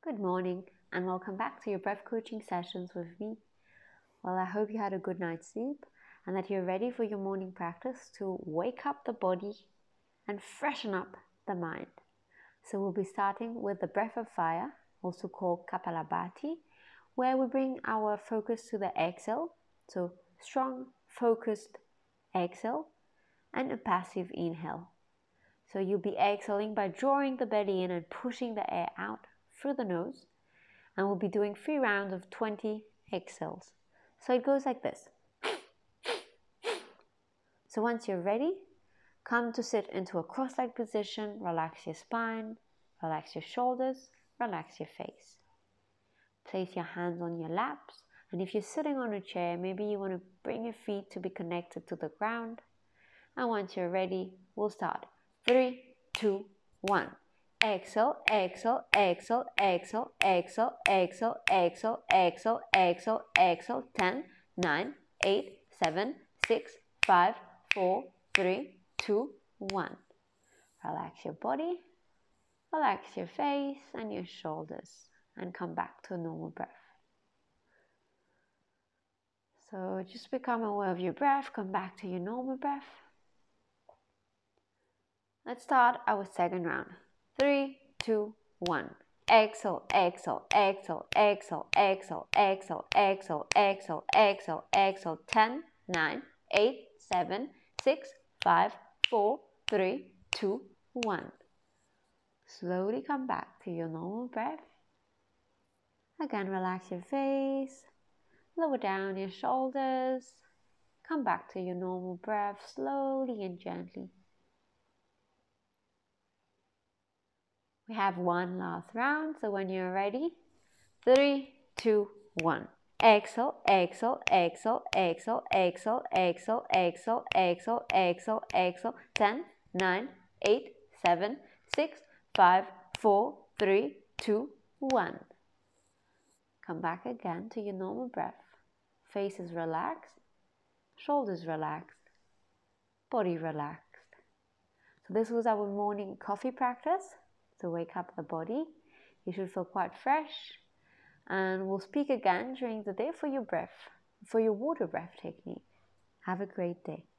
Good morning and welcome back to your breath coaching sessions with me. Well, I hope you had a good night's sleep and that you're ready for your morning practice to wake up the body and freshen up the mind. So we'll be starting with the breath of fire, also called Kapalabhati, where we bring our focus to the exhale. So strong, focused exhale and a passive inhale. So you'll be exhaling by drawing the belly in and pushing the air out through the nose. And we'll be doing 3 rounds of 20 exhales. So it goes like this. So once you're ready, come to sit into a cross-legged position, relax your spine, relax your shoulders, relax your face. Place your hands on your laps, and if you're sitting on a chair, maybe you want to bring your feet to be connected to the ground. And once you're ready, we'll start. 3, 2, 1. Exhale, exhale, exhale, exhale, exhale, exhale, exhale, exhale, exhale, exhale. 10, 9, 8, 7, 6, 5, 4, 3, 2, 1. Relax your body, relax your face and your shoulders, and come back to a normal breath. So just become aware of your breath, come back to your normal breath. Let's start our second round. 3, 2, 1. Exhale, exhale, exhale, exhale, exhale, exhale, exhale, exhale, exhale, exhale. 10, 9, 8, 7, 6, 5, 4, 3, 2, 1. Slowly come back to your normal breath. Again, relax your face, lower down your shoulders. Come back to your normal breath slowly and gently. We have one last round, so when you're ready, 3, 2, 1. Exhale, exhale, exhale, exhale, exhale, exhale, exhale, exhale, exhale, exhale. 10, 9, 8, 7, 6, 5, 4, 3, 2, 1. Come back again to your normal breath. Face is relaxed, shoulders relaxed, body relaxed. So this was our morning coffee practice to wake up the body. You should feel quite fresh, and we'll speak again during the day for your breath, for your water breath technique. Have a great day.